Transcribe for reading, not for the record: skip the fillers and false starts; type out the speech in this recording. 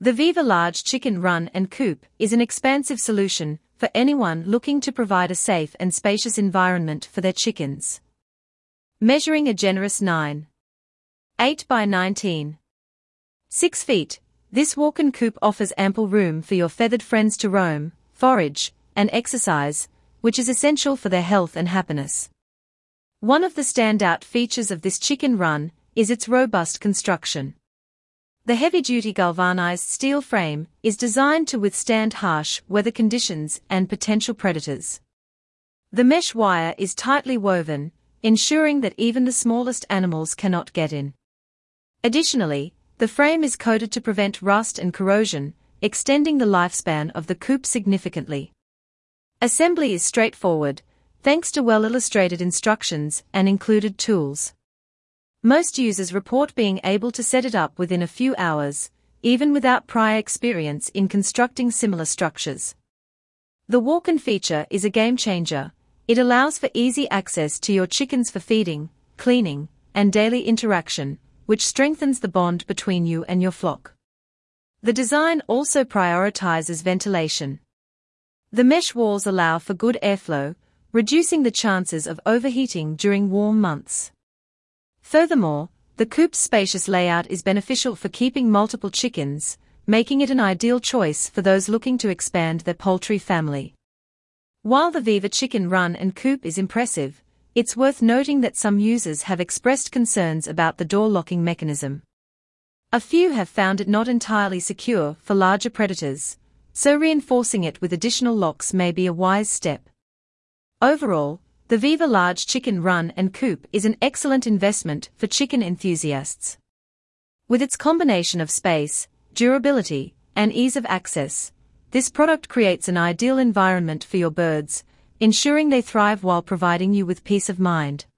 The Viva Large Chicken Run and Coop is an expansive solution for anyone looking to provide a safe and spacious environment for their chickens. Measuring a generous 9.8 by 19.6 feet, this walk-in coop offers ample room for your feathered friends to roam, forage, and exercise, which is essential for their health and happiness. One of the standout features of this chicken run is its robust construction. The heavy-duty galvanized steel frame is designed to withstand harsh weather conditions and potential predators. The mesh wire is tightly woven, ensuring that even the smallest animals cannot get in. Additionally, the frame is coated to prevent rust and corrosion, extending the lifespan of the coop significantly. Assembly is straightforward, thanks to well-illustrated instructions and included tools. Most users report being able to set it up within a few hours, even without prior experience in constructing similar structures. The walk-in feature is a game-changer. It allows for easy access to your chickens for feeding, cleaning, and daily interaction, which strengthens the bond between you and your flock. The design also prioritizes ventilation. The mesh walls allow for good airflow, reducing the chances of overheating during warm months. Furthermore, the coop's spacious layout is beneficial for keeping multiple chickens, making it an ideal choice for those looking to expand their poultry family. While the Viva Chicken Run and Coop is impressive, it's worth noting that some users have expressed concerns about the door locking mechanism. A few have found it not entirely secure for larger predators, so reinforcing it with additional locks may be a wise step. Overall, the Viva Large Chicken Run and Coop is an excellent investment for chicken enthusiasts. With its combination of space, durability, and ease of access, this product creates an ideal environment for your birds, ensuring they thrive while providing you with peace of mind.